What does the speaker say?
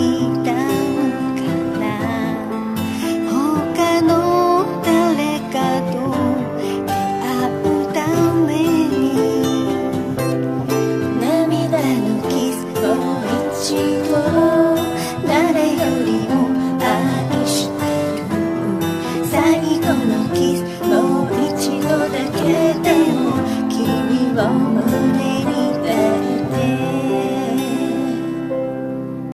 いたのかな。他の誰かと出会うために涙のキスもう一度誰よりも愛してる。最後のキスもう一度だけでも君を胸